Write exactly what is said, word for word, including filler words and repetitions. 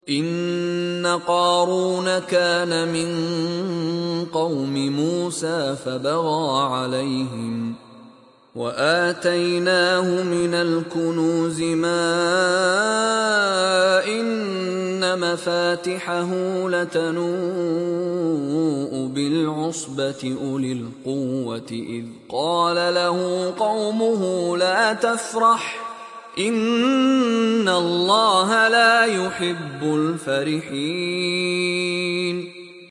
إن قارون كان من قوم موسى فبغى عليهم وآتيناه من الكنوز ما إن مفاتحه لتنوء بالعصبة أولي القوة إذ قال له قومه لا تفرح إن الله لا يحب الفرحين